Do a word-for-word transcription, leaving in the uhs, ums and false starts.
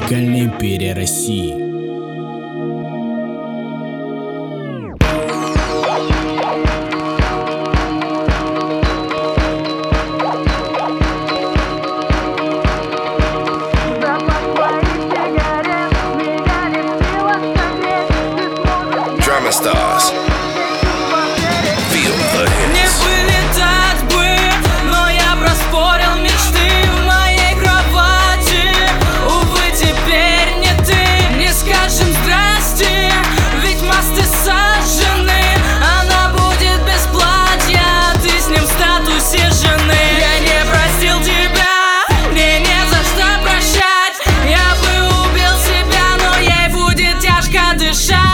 Музыкальная империя России. Stars. Feel the hits. Не вылетать бы, но я проспорил мечты в моей кровати. Увы, теперь не ты. Не скажем здрасте, ведь мосты сожжены. Она будет без платья, ты с ним в статусе жены. Я не простил тебя, мне не за что прощать. Я бы убил себя, но ей будет тяжко дышать.